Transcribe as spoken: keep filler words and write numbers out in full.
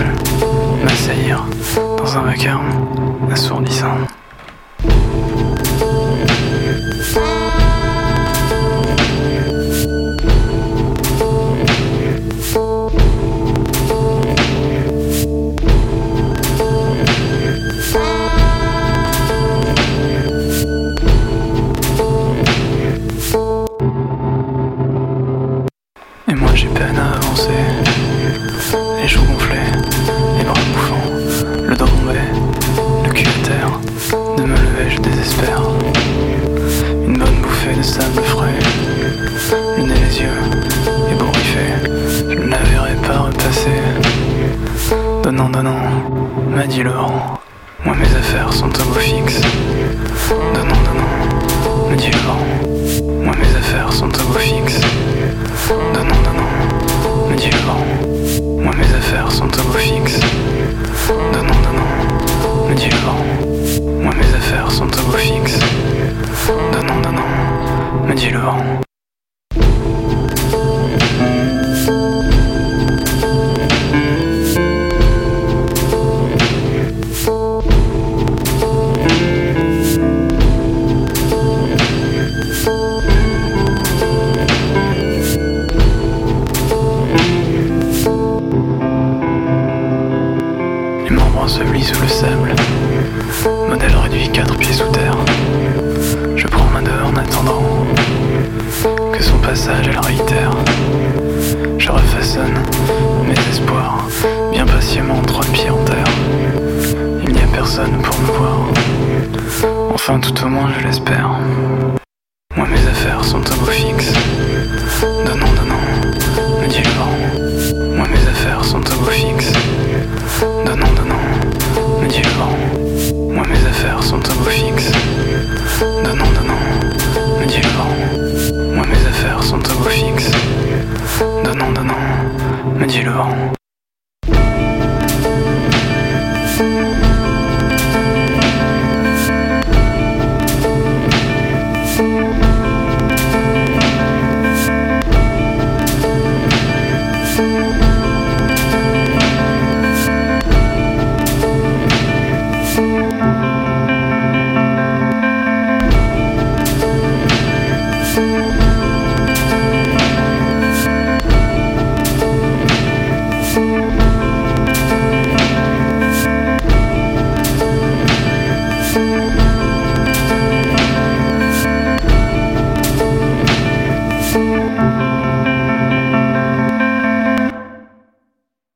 seul, m'assaillir dans un vacarme assourdissant. Et moi j'ai peine à avancer, les joues gonflées, les bras bouffants, le dos bombé, le cul à terre. De me lever je désespère. Une bonne bouffée de sable frais, le nez les yeux ébouriffés, je ne la verrai pas repasser. Donnant, donnant, m'a dit le vent, moi mes affaires sont au beau fixe. Donnant, donnant, me dit le vent, moi mes affaires sont au beau fixe. Donnant, donnant, me dit le vent, moi mes affaires sont au beau fixe. Donnant, donnant, me dit le vent, moi mes affaires sont au beau fixe. Donnant, donnant, me dit le vent. Les membres ensevelis sous le sable, modèle réduit quatre pieds sous terre. Je prends main dehors en attendant que son passage elle réitère. Je refaçonne mes espoirs, bien patiemment trois pieds en terre. Il n'y a personne pour me voir, enfin tout au moins je l'espère. Moi mes affaires sont au beau fixe.